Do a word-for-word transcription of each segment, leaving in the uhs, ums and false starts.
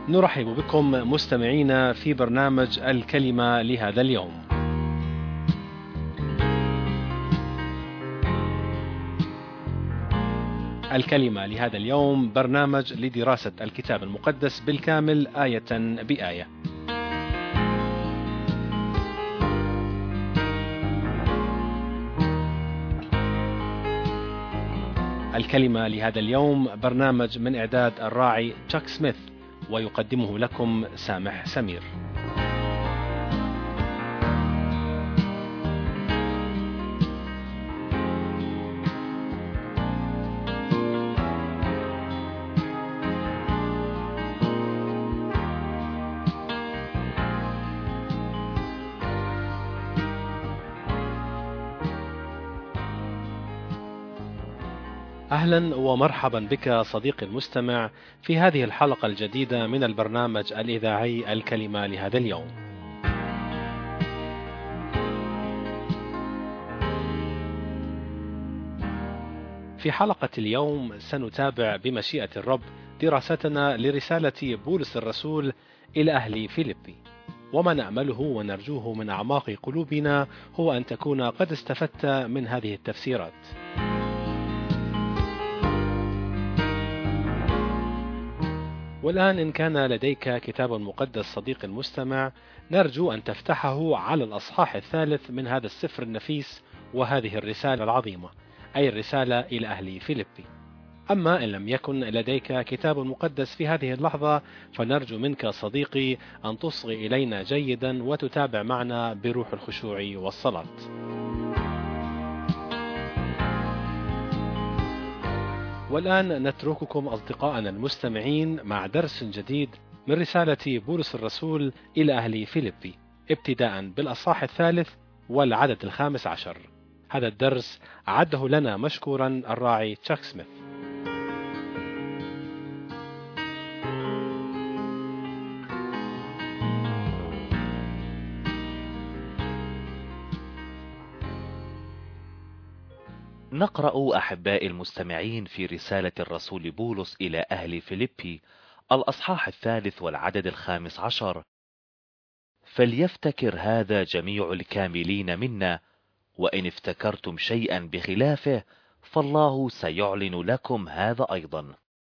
نرحب بكم مستمعينا في برنامج الكلمة لهذا اليوم. الكلمة لهذا اليوم برنامج لدراسة الكتاب المقدس بالكامل آية بآية. الكلمة لهذا اليوم برنامج من إعداد الراعي تشاك سميث، ويقدمه لكم سامح سمير. أهلا ومرحبا بك صديقي المستمع في هذه الحلقة الجديدة من البرنامج الإذاعي الكلمة لهذا اليوم. في حلقة اليوم سنتابع بمشيئة الرب دراستنا لرسالة بولس الرسول إلى أهل فيليبي، وما نأمله ونرجوه من أعماق قلوبنا هو أن تكون قد استفدت من هذه التفسيرات. والآن إن كان لديك كتاب مقدس صديقي المستمع، نرجو أن تفتحه على الأصحاح الثالث من هذا السفر النفيس وهذه الرسالة العظيمة، أي الرسالة إلى أهل فيليبي. أما إن لم يكن لديك كتاب مقدس في هذه اللحظة، فنرجو منك صديقي أن تصغي إلينا جيدا وتتابع معنا بروح الخشوع والصلاة. والآن نترككم أصدقائنا المستمعين مع درس جديد من رسالة بولس الرسول إلى أهل فيليبي، ابتداء بالأصحاح الثالث والعدد الخامس عشر. هذا الدرس عده لنا مشكورا الراعي تشاك سميث. نقرأ أحباء المستمعين في رسالة الرسول بولس إلى أهل فيليبي الأصحاح الثالث والعدد الخامس عشر: فليفتكر هذا جميع الكاملين منا، وإن افتكرتم شيئا بخلافه فالله سيعلن لكم هذا أيضا.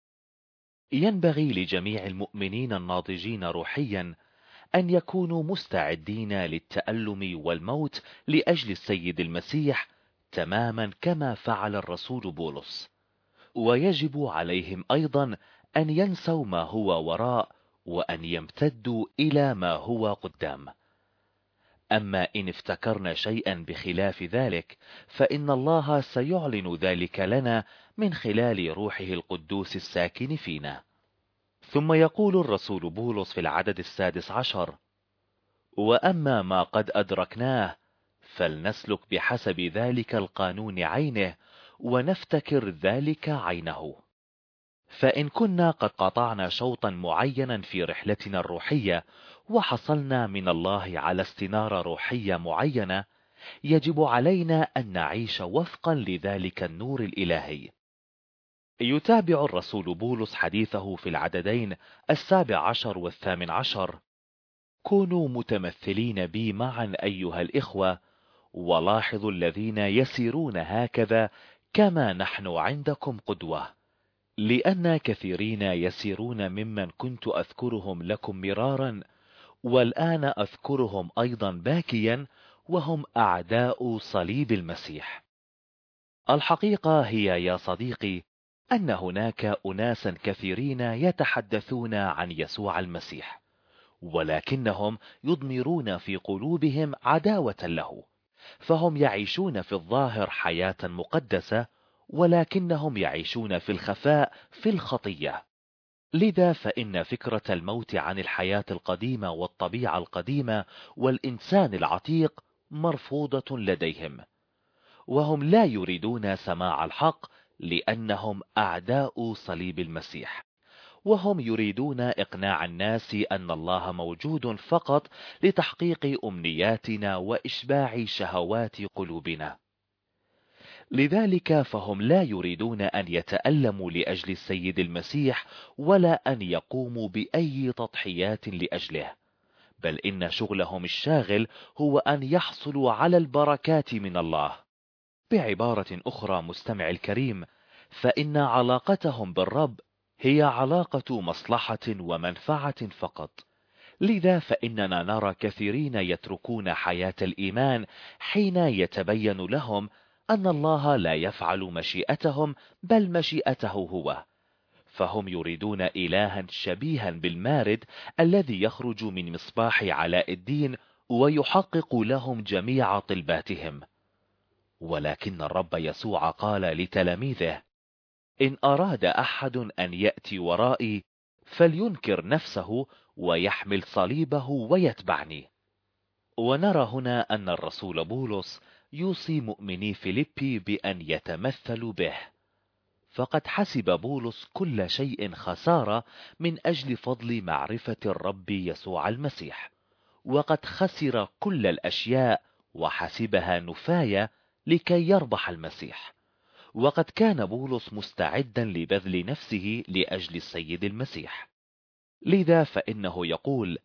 ينبغي لجميع المؤمنين الناضجين روحيا أن يكونوا مستعدين للتألم والموت لأجل السيد المسيح، تماما كما فعل الرسول بولس. ويجب عليهم أيضا أن ينسوا ما هو وراء وأن يمتدوا إلى ما هو قدام. أما إن افتكرنا شيئا بخلاف ذلك فإن الله سيعلن ذلك لنا من خلال روحه القدوس الساكن فينا. ثم يقول الرسول بولس في العدد السادس عشر: وأما ما قد أدركناه فلنسلك بحسب ذلك القانون عينه ونفتكر ذلك عينه. فإن كنا قد قطعنا شوطا معينا في رحلتنا الروحية وحصلنا من الله على استنارة روحية معينة، يجب علينا أن نعيش وفقا لذلك النور الإلهي. يتابع الرسول بولس حديثه في العددين السابع عشر والثامن عشر: كونوا متمثلين بي معا أيها الإخوة، ولاحظوا الذين يسيرون هكذا كما نحن عندكم قدوة، لأن كثيرين يسيرون ممن كنت أذكرهم لكم مرارا، والآن أذكرهم أيضا باكيا، وهم أعداء صليب المسيح. الحقيقة هي يا صديقي أن هناك أناسا كثيرين يتحدثون عن يسوع المسيح، ولكنهم يضمرون في قلوبهم عداوة له، فهم يعيشون في الظاهر حياة مقدسة، ولكنهم يعيشون في الخفاء في الخطية. لذا فإن فكرة الموت عن الحياة القديمة والطبيعة القديمة والإنسان العتيق مرفوضة لديهم، وهم لا يريدون سماع الحق لأنهم أعداء صليب المسيح، وهم يريدون إقناع الناس أن الله موجود فقط لتحقيق أمنياتنا وإشباع شهوات قلوبنا. لذلك فهم لا يريدون أن يتألموا لأجل السيد المسيح ولا أن يقوموا بأي تضحيات لأجله، بل إن شغلهم الشاغل هو أن يحصلوا على البركات من الله. بعبارة أخرى مستمع الكريم، فإن علاقتهم بالرب هي علاقة مصلحة ومنفعة فقط. لذا فإننا نرى كثيرين يتركون حياة الإيمان حين يتبين لهم أن الله لا يفعل مشيئتهم بل مشيئته هو، فهم يريدون إلها شبيها بالمارد الذي يخرج من مصباح علاء الدين ويحقق لهم جميع طلباتهم. ولكن الرب يسوع قال لتلاميذه: إن أراد أحد أن يأتي ورائي فلينكر نفسه ويحمل صليبه ويتبعني. ونرى هنا أن الرسول بولس يوصي مؤمني فيليبي بأن يتمثلوا به، فقد حسب بولس كل شيء خسارة من أجل فضل معرفة الرب يسوع المسيح، وقد خسر كل الأشياء وحسبها نفاية لكي يربح المسيح. وقد كان بولس مستعدا لبذل نفسه لأجل السيد المسيح، لذا فإنه يقول: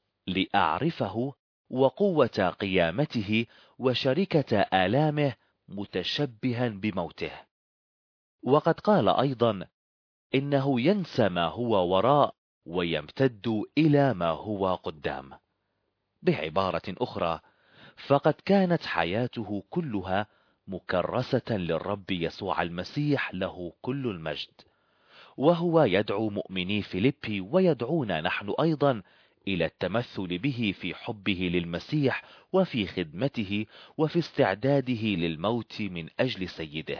لأعرفه وقوة قيامته وشركة آلامه متشبها بموته. وقد قال أيضا: إنه ينسى ما هو وراء ويمتد إلى ما هو قدام. بعبارة أخرى، فقد كانت حياته كلها مكرسة للرب يسوع المسيح له كل المجد، وهو يدعو مؤمني فيليبي ويدعونا نحن أيضا إلى التمثل به في حبه للمسيح وفي خدمته وفي استعداده للموت من أجل سيده.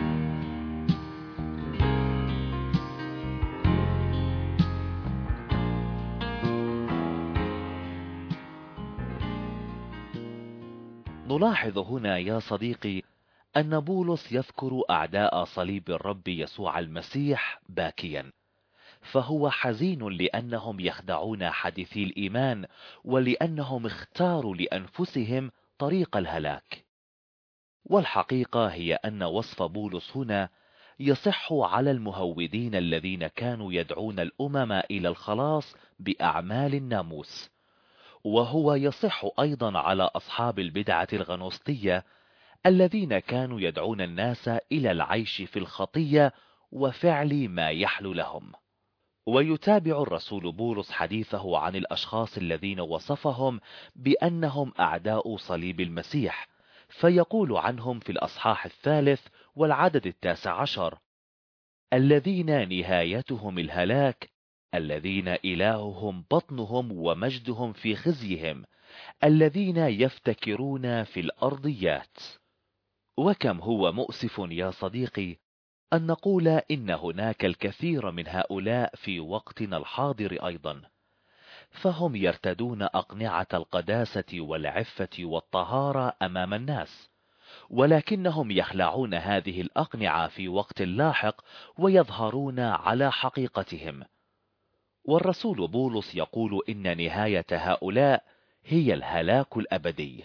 نلاحظ هنا يا صديقي أن بولس يذكر أعداء صليب الرب يسوع المسيح باكيا، فهو حزين لأنهم يخدعون حديثي الإيمان ولأنهم اختاروا لأنفسهم طريق الهلاك. والحقيقة هي أن وصف بولس هنا يصح على المهودين الذين كانوا يدعون الأمم إلى الخلاص بأعمال الناموس، وهو يصح أيضا على أصحاب البدعة الغنوصية الذين كانوا يدعون الناس إلى العيش في الخطية وفعل ما يحلو لهم. ويتابع الرسول بولس حديثه عن الأشخاص الذين وصفهم بأنهم أعداء صليب المسيح، فيقول عنهم في الأصحاح الثالث والعدد التاسع عشر: الذين نهايتهم الهلاك، الذين إلههم بطنهم ومجدهم في خزيهم، الذين يفتكرون في الأرضيات. وكم هو مؤسف يا صديقي أن نقول إن هناك الكثير من هؤلاء في وقتنا الحاضر أيضا، فهم يرتدون أقنعة القداسة والعفة والطهارة أمام الناس، ولكنهم يخلعون هذه الأقنعة في وقت لاحق ويظهرون على حقيقتهم. والرسول بولس يقول إن نهاية هؤلاء هي الهلاك الأبدي.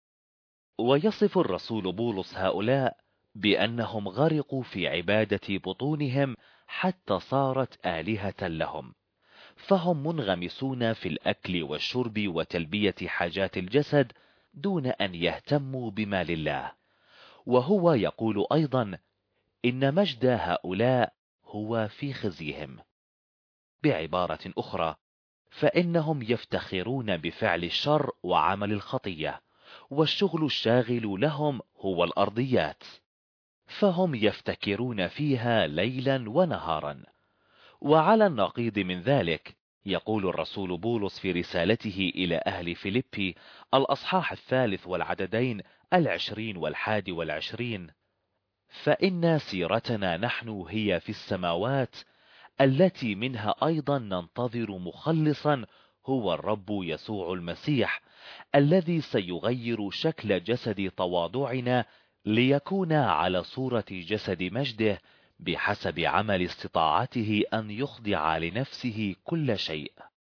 ويصف الرسول بولس هؤلاء بأنهم غرقوا في عبادة بطونهم حتى صارت آلهة لهم، فهم منغمسون في الأكل والشرب وتلبية حاجات الجسد دون أن يهتموا بما لله. وهو يقول أيضا إن مجد هؤلاء هو في خزيهم. بعبارة أخرى، فإنهم يفتخرون بفعل الشر وعمل الخطية، والشغل الشاغل لهم هو الأرضيات، فهم يفتكرون فيها ليلا ونهارا. وعلى النقيض من ذلك يقول الرسول بولس في رسالته إلى أهل فيليبي الأصحاح الثالث والعددين العشرين والحادي والعشرين: فإن سيرتنا نحن هي في السماوات، التي منها أيضا ننتظر مخلصا هو الرب يسوع المسيح، الذي سيغير شكل جسد تواضعنا ليكون على صورة جسد مجده بحسب عمل استطاعته أن يخضع لنفسه كل شيء.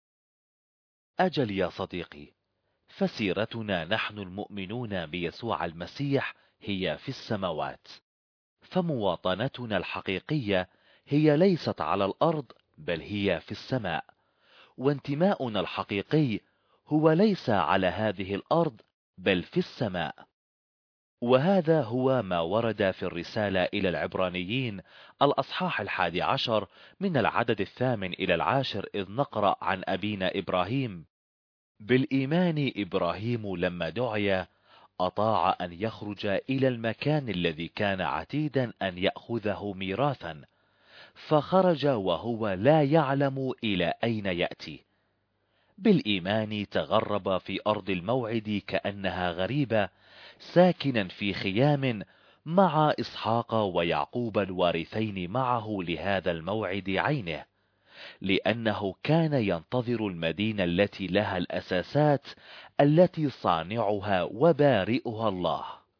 أجل يا صديقي، فسيرتنا نحن المؤمنون بيسوع المسيح هي في السماوات، فمواطنتنا الحقيقية هي ليست على الأرض بل هي في السماء، وانتماؤنا الحقيقي هو ليس على هذه الأرض بل في السماء. وهذا هو ما ورد في الرسالة إلى العبرانيين الأصحاح الحادي عشر من العدد الثامن إلى العاشر، إذ نقرأ عن أبينا إبراهيم: بالإيمان إبراهيم لما دعي أطاع أن يخرج إلى المكان الذي كان عتيدا أن يأخذه ميراثا، فخرج وهو لا يعلم إلى أين يأتي. بالإيمان تغرب في أرض الموعد كأنها غريبة، ساكنا في خيام مع إسحاق ويعقوب الوارثين معه لهذا الموعد عينه، لأنه كان ينتظر المدينة التي لها الأساسات، التي صانعها وبارئها الله.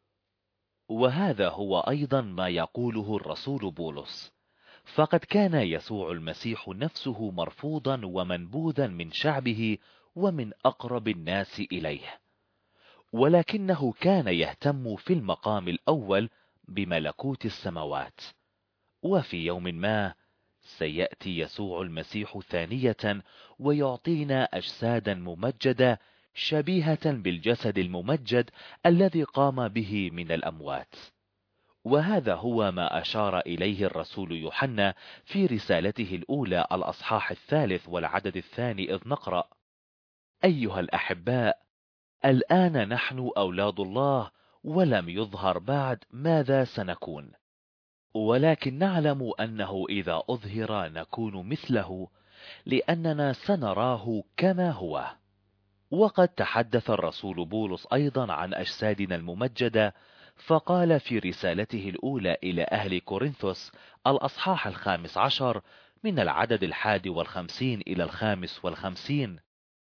وهذا هو أيضا ما يقوله الرسول بولس: فقد كان يسوع المسيح نفسه مرفوضا ومنبوذا من شعبه ومن أقرب الناس إليه، ولكنه كان يهتم في المقام الأول بملكوت السماوات. وفي يوم ما سيأتي يسوع المسيح ثانية ويعطينا أجسادا ممجدة شبيهة بالجسد الممجد الذي قام به من الأموات. وهذا هو ما أشار إليه الرسول يوحنا في رسالته الأولى الأصحاح الثالث والعدد الثاني، إذ نقرأ: أيها الأحباء، الآن نحن أولاد الله، ولم يظهر بعد ماذا سنكون، ولكن نعلم أنه إذا أظهر نكون مثله، لأننا سنراه كما هو. وقد تحدث الرسول بولس أيضا عن أجسادنا الممجدة، فقال في رسالته الأولى إلى أهل كورنثوس الأصحاح الخامس عشر من العدد الحادي والخمسين إلى الخامس والخمسين: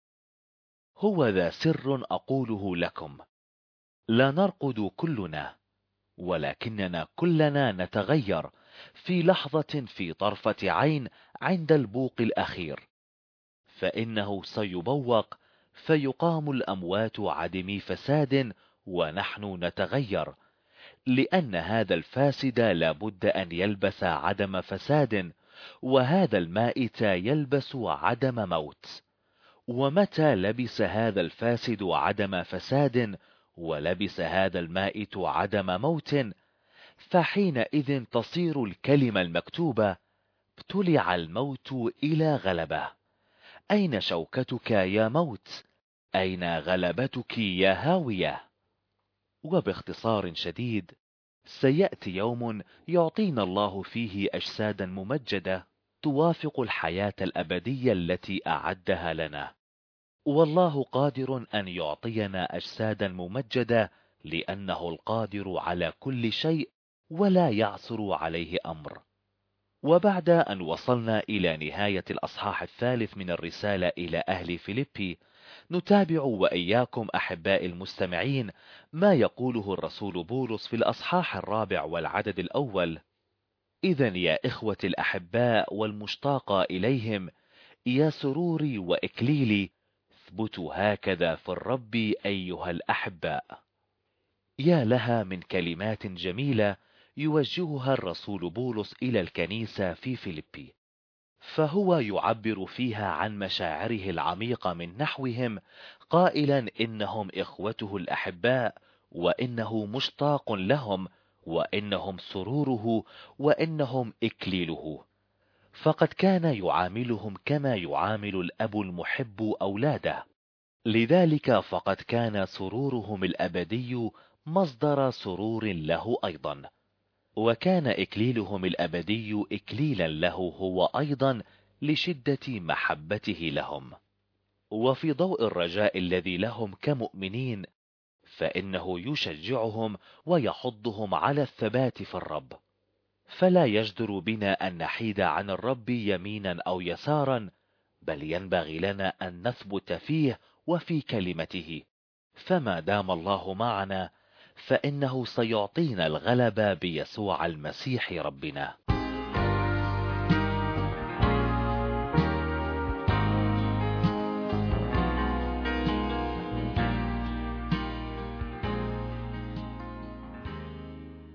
هو ذا سر أقوله لكم، لا نرقد كلنا، ولكننا كلنا نتغير في لحظة في طرفة عين عند البوق الأخير، فإنه سيبوق فيقام الأموات عدمي فساد، ونحن نتغير، لأن هذا الفاسد لابد أن يلبس عدم فساد، وهذا المائت يلبس عدم موت. ومتى لبس هذا الفاسد عدم فساد ولبس هذا المائت عدم موت، فحينئذ تصير الكلمة المكتوبة: ابتلع الموت إلى غلبة. أين شوكتك يا موت؟ أين غلبتك يا هاوية؟ وباختصار شديد، سيأتي يوم يعطينا الله فيه أجسادا ممجدة توافق الحياة الأبدية التي أعدها لنا. والله قادر أن يعطينا أجسادا ممجدة، لأنه القادر على كل شيء ولا يعثر عليه أمر. وبعد أن وصلنا إلى نهاية الأصحاح الثالث من الرسالة إلى أهل فيليبي، نتابع وإياكم أحباء المستمعين ما يقوله الرسول بولس في الأصحاح الرابع والعدد الأول: إذن يا إخوة الأحباء والمشتاق إليهم، يا سروري وإكليلي، اثبتوا هكذا في الرب أيها الأحباء. يا لها من كلمات جميلة يوجهها الرسول بولس إلى الكنيسة في فيليبي، فهو يعبر فيها عن مشاعره العميقة من نحوهم، قائلا إنهم إخوته الأحباء، وإنه مشتاق لهم، وإنهم سروره، وإنهم إكليله. فقد كان يعاملهم كما يعامل الأب المحب أولاده، لذلك فقد كان سرورهم الأبدي مصدر سرور له أيضا، وكان إكليلهم الأبدي إكليلا له هو أيضا لشدة محبته لهم. وفي ضوء الرجاء الذي لهم كمؤمنين، فإنه يشجعهم ويحضهم على الثبات في الرب، فلا يجدر بنا أن نحيد عن الرب يمينا أو يسارا، بل ينبغي لنا أن نثبت فيه وفي كلمته، فما دام الله معنا فإنه سيعطينا الغلبة بيسوع المسيح ربنا.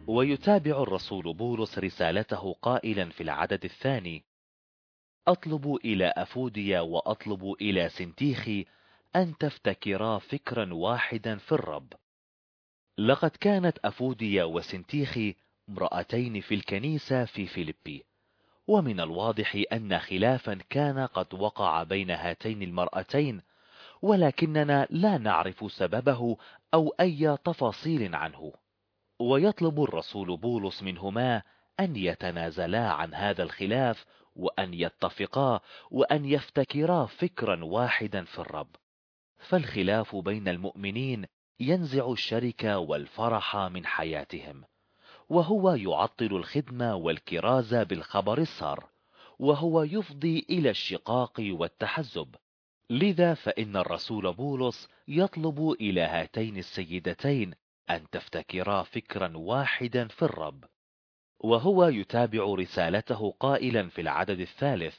ويتابع الرسول بولس رسالته قائلا في العدد الثاني: أطلب إلى أفوديا وأطلب إلى سنتيخي أن تفتكرا فكرا واحدا في الرب. لقد كانت أفوديا وسنتيخي امرأتين في الكنيسة في فيلبي، ومن الواضح أن خلافا كان قد وقع بين هاتين المرأتين، ولكننا لا نعرف سببه أو أي تفاصيل عنه. ويطلب الرسول بولس منهما أن يتنازلا عن هذا الخلاف، وأن يتفقا وأن يفتكرا فكرا واحدا في الرب. فالخلاف بين المؤمنين ينزع الشركة والفرح من حياتهم، وهو يعطل الخدمة والكرازة بالخبر السار، وهو يفضي إلى الشقاق والتحزب. لذا فإن الرسول بولس يطلب إلى هاتين السيدتين أن تفتكرا فكرا واحدا في الرب. وهو يتابع رسالته قائلا في العدد الثالث: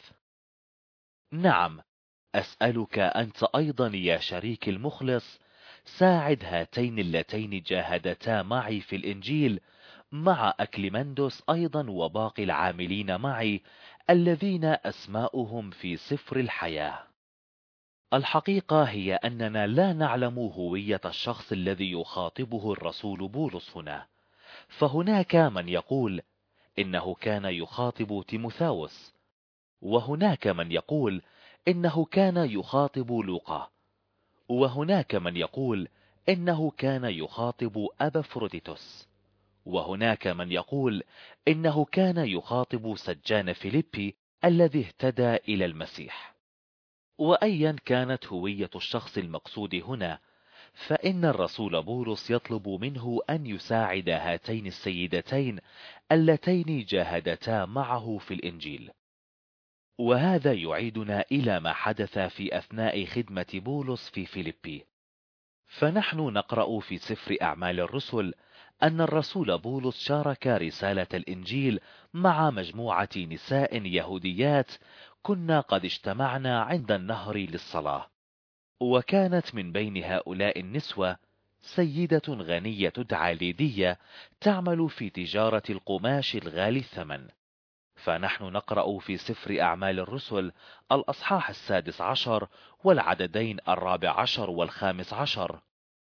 نعم، أسألك أنت أيضا يا شريك المخلص، ساعد هاتين اللتين جاهدتا معي في الإنجيل، مع أكليمندس أيضا وباقي العاملين معي الذين أسماؤهم في سفر الحياة. الحقيقة هي أننا لا نعلم هوية الشخص الذي يخاطبه الرسول بولس هنا، فهناك من يقول إنه كان يخاطب تيموثاوس، وهناك من يقول إنه كان يخاطب لوقا، وهناك من يقول إنه كان يخاطب أبافروديتوس، وهناك من يقول إنه كان يخاطب سجان فيليبي الذي اهتدى إلى المسيح. وأيا كانت هوية الشخص المقصود هنا، فإن الرسول بولس يطلب منه أن يساعد هاتين السيدتين اللتين جاهدتا معه في الإنجيل. وهذا يعيدنا إلى ما حدث في أثناء خدمة بولس في فيليبي. فنحن نقرأ في سفر أعمال الرسل أن الرسول بولس شارك رسالة الإنجيل مع مجموعة نساء يهوديات كنا قد اجتمعنا عند النهر للصلاة. وكانت من بين هؤلاء النسوة سيدة غنية تدعى ليدية تعمل في تجارة القماش الغالي الثمن. فنحن نقرأ في سفر أعمال الرسل الأصحاح السادس عشر والعددين الرابع عشر والخامس عشر: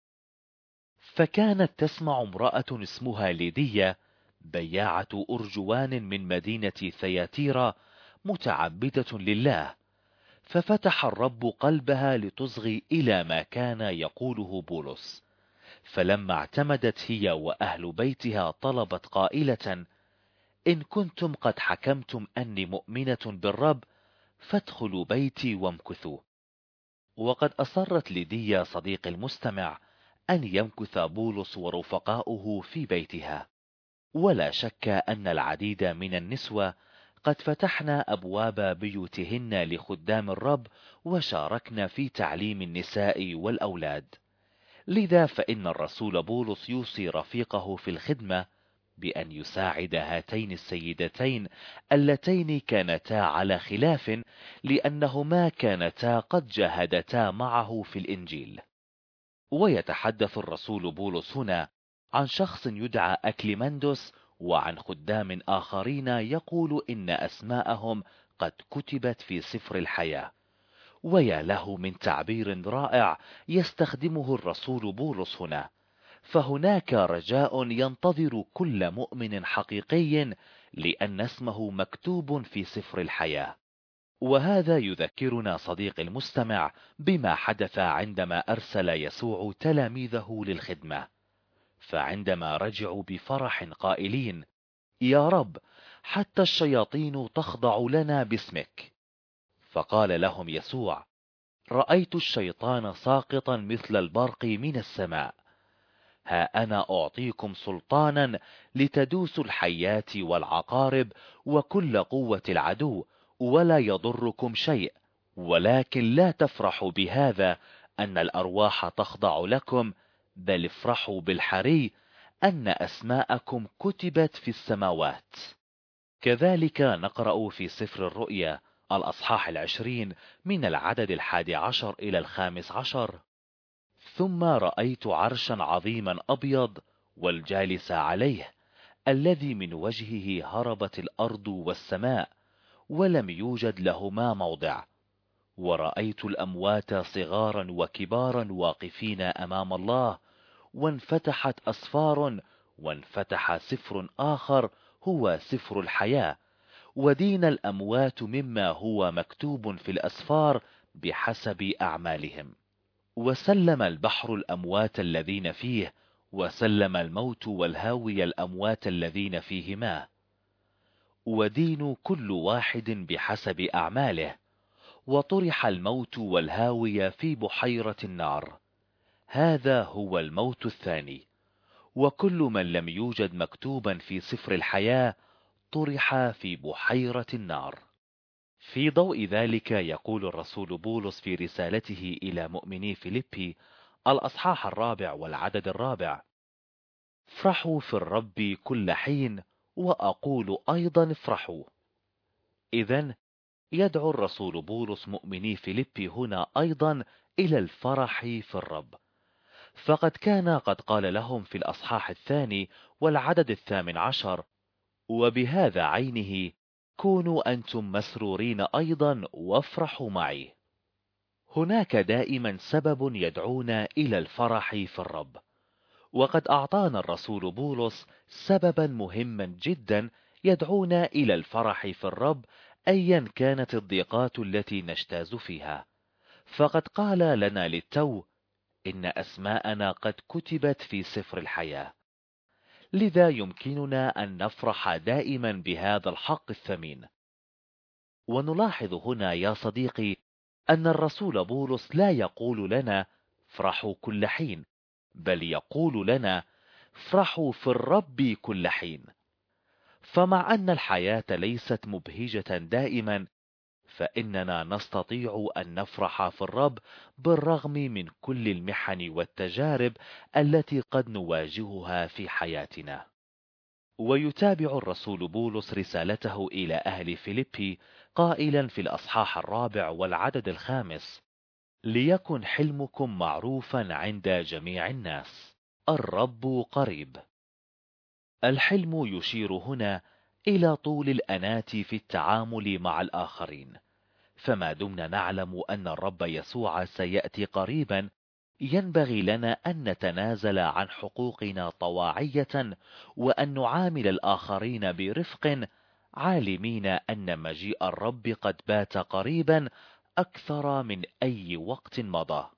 فكانت تسمع امرأة اسمها ليدية بياعة أرجوان من مدينة ثياتيرا متعبدة لله، ففتح الرب قلبها لتصغي إلى ما كان يقوله بولس. فلما اعتمدت هي وأهل بيتها طلبت قائلة: إن كنتم قد حكمتم أني مؤمنة بالرب فادخلوا بيتي وامكثوا. وقد أصرت ليديا صديق المستمع أن يمكث بولس ورفقاؤه في بيتها. ولا شك أن العديد من النسوة قد فتحنا أبواب بيوتهن لخدام الرب وشاركنا في تعليم النساء والأولاد. لذا فإن الرسول بولس يوصي رفيقه في الخدمة بأن يساعد هاتين السيدتين اللتين كانتا على خلاف، لأنهما كانتا قد جاهدتا معه في الإنجيل. ويتحدث الرسول بولس هنا عن شخص يدعى أكليمندس وعن خدام آخرين يقول إن أسماءهم قد كتبت في سفر الحياة. ويا له من تعبير رائع يستخدمه الرسول بولس هنا، فهناك رجاء ينتظر كل مؤمن حقيقي لأن اسمه مكتوب في سفر الحياة. وهذا يذكرنا صديق المستمع بما حدث عندما أرسل يسوع تلاميذه للخدمة، فعندما رجعوا بفرح قائلين: يا رب، حتى الشياطين تخضع لنا باسمك، فقال لهم يسوع: رأيت الشيطان ساقطا مثل البرق من السماء. ها أنا أعطيكم سلطانا لتدوسوا الحيات والعقارب وكل قوة العدو، ولا يضركم شيء، ولكن لا تفرحوا بهذا أن الأرواح تخضع لكم، بل افرحوا بالحري أن أسماءكم كتبت في السماوات. كذلك نقرأ في سفر الرؤيا الأصحاح العشرين من العدد الحادي عشر إلى الخامس عشر: ثم رأيت عرشا عظيما أبيض والجالس عليه، الذي من وجهه هربت الأرض والسماء ولم يوجد لهما موضع، ورأيت الأموات صغارا وكبارا واقفين أمام الله، وانفتحت أسفار، وانفتح سفر آخر هو سفر الحياة، ودين الأموات مما هو مكتوب في الأسفار بحسب أعمالهم. وسلم البحر الأموات الذين فيه، وسلم الموت والهاوي الأموات الذين فيهما، ودين كل واحد بحسب أعماله. وطرح الموت والهاوية في بحيرة النار، هذا هو الموت الثاني. وكل من لم يوجد مكتوبا في سفر الحياة طرح في بحيرة النار. في ضوء ذلك يقول الرسول بولس في رسالته إلى مؤمني فيليبي الأصحاح الرابع والعدد الرابع: افرحوا في الرب كل حين، وأقول أيضا افرحوا. إذن يدعو الرسول بولس مؤمني فيليبي هنا أيضا إلى الفرح في الرب، فقد كان قد قال لهم في الأصحاح الثاني والعدد الثامن عشر: وبهذا عينه كونوا أنتم مسرورين أيضا وافرحوا معي. هناك دائما سبب يدعونا إلى الفرح في الرب، وقد أعطانا الرسول بولس سببا مهما جدا يدعونا إلى الفرح في الرب أيا كانت الضيقات التي نجتاز فيها. فقد قال لنا للتو: إن أسماءنا قد كتبت في سفر الحياة. لذا يمكننا أن نفرح دائما بهذا الحق الثمين. ونلاحظ هنا يا صديقي أن الرسول بولس لا يقول لنا افرحوا كل حين، بل يقول لنا افرحوا في الرب كل حين. فمع أن الحياة ليست مبهجة دائما، فإننا نستطيع أن نفرح في الرب بالرغم من كل المحن والتجارب التي قد نواجهها في حياتنا. ويتابع الرسول بولس رسالته إلى أهل فيليبي قائلا في الأصحاح الرابع والعدد الخامس: ليكن حلمكم معروفا عند جميع الناس، الرب قريب. الحلم يشير هنا إلى طول الأنات في التعامل مع الآخرين، فما دمنا نعلم أن الرب يسوع سيأتي قريبا، ينبغي لنا أن نتنازل عن حقوقنا طواعية، وأن نعامل الآخرين برفق، عالمين أن مجيء الرب قد بات قريبا أكثر من أي وقت مضى.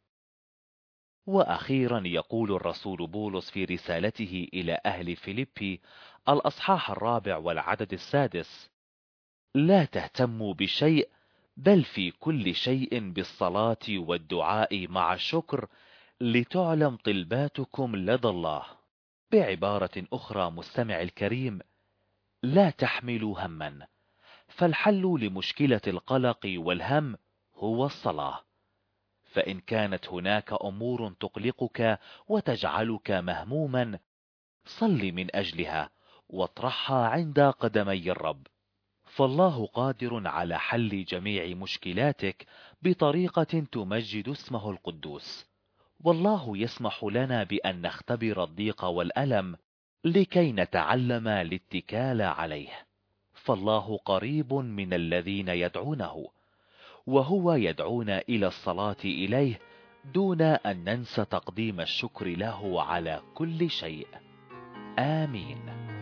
وأخيرا يقول الرسول بولس في رسالته إلى أهل فيليبي الأصحاح الرابع والعدد السادس: لا تهتموا بشيء، بل في كل شيء بالصلاة والدعاء مع الشكر لتعلم طلباتكم لدى الله. بعبارة أخرى مستمع الكريم، لا تحملوا هما، فالحل لمشكلة القلق والهم هو الصلاة. فإن كانت هناك أمور تقلقك وتجعلك مهموما، صل من أجلها واطرحها عند قدمي الرب، فالله قادر على حل جميع مشكلاتك بطريقة تمجد اسمه القدوس. والله يسمح لنا بأن نختبر الضيق والألم لكي نتعلم الاتكال عليه، فالله قريب من الذين يدعونه، وهو يدعونا إلى الصلاة إليه دون أن ننسى تقديم الشكر له على كل شيء. آمين.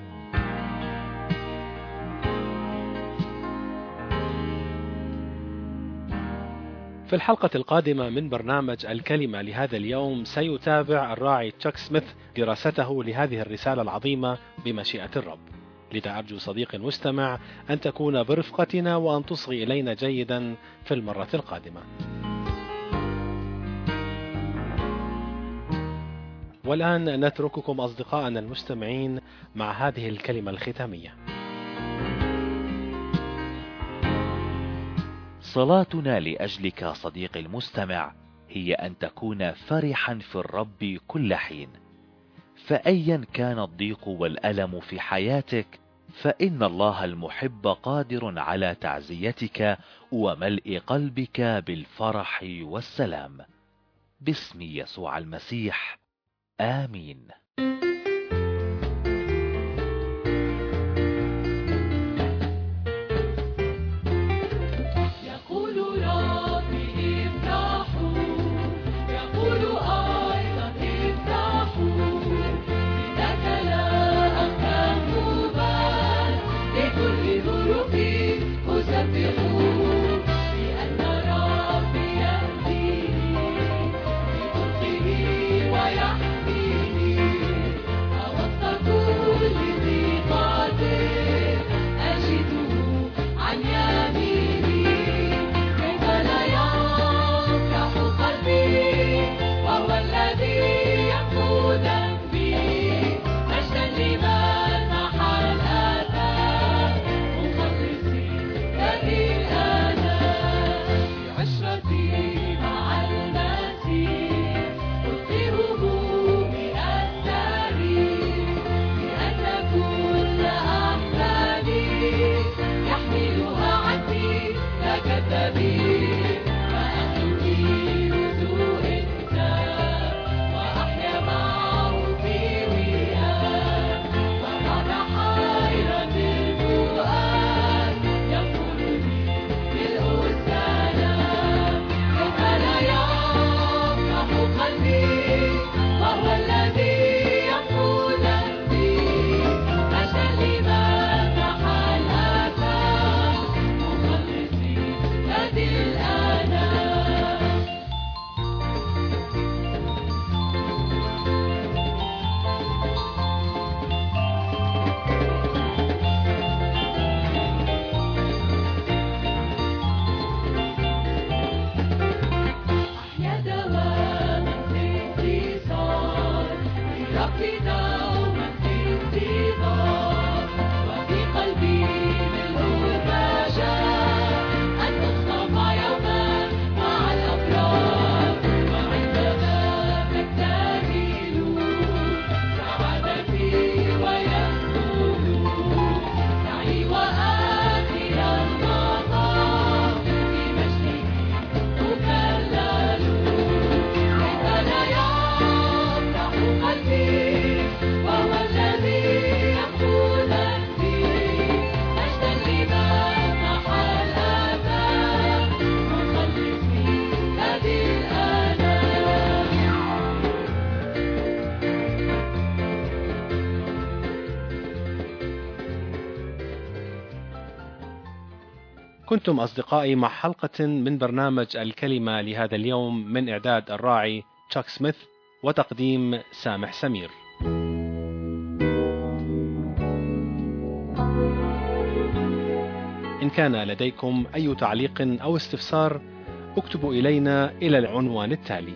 في الحلقة القادمة من برنامج الكلمة لهذا اليوم سيتابع الراعي تشاك سميث دراسته لهذه الرسالة العظيمة بمشيئة الرب. لذا أرجو صديقي المستمع أن تكون برفقتنا وأن تصغي إلينا جيدا في المرة القادمة. والآن نترككم أصدقائنا المستمعين مع هذه الكلمة الختامية. صلاتنا لأجلك صديقي المستمع هي أن تكون فرحا في الرب كل حين، فأيا كان الضيق والألم في حياتك، فإن الله المحب قادر على تعزيتك وملء قلبك بالفرح والسلام. باسم يسوع المسيح، آمين. كنتم أصدقائي مع حلقة من برنامج الكلمة لهذا اليوم من إعداد الراعي تشاك سميث وتقديم سامح سمير. إن كان لديكم أي تعليق أو استفسار اكتبوا إلينا إلى العنوان التالي: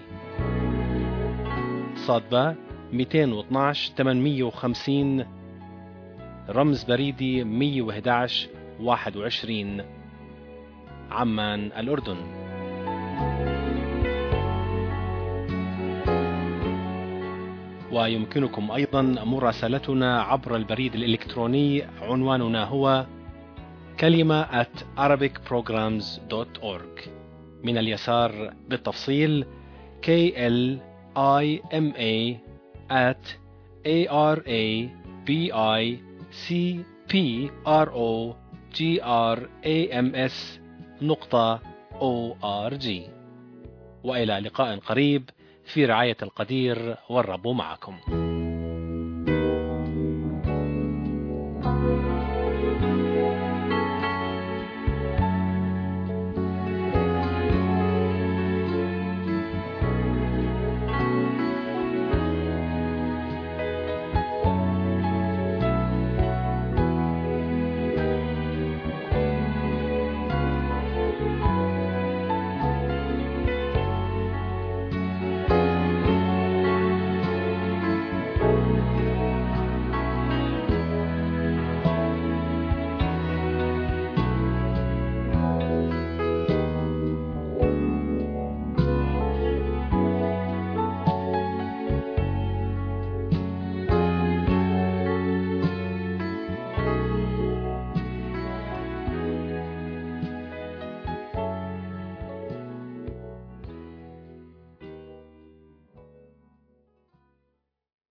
صادبة مئتين واثناشر ثمانمئة وخمسين، رمز بريدي مئة وأحد عشر واحد وعشرين، عمان الأردن. ويمكنكم أيضا مراسلتنا عبر البريد الإلكتروني، عنواننا هو كلمة at arabic programs dot org. من اليسار بالتفصيل K L I M A at A R A B I C P R O G R A M S نقطة أو آر جي. وإلى لقاء قريب في رعاية القدير، والرب معكم.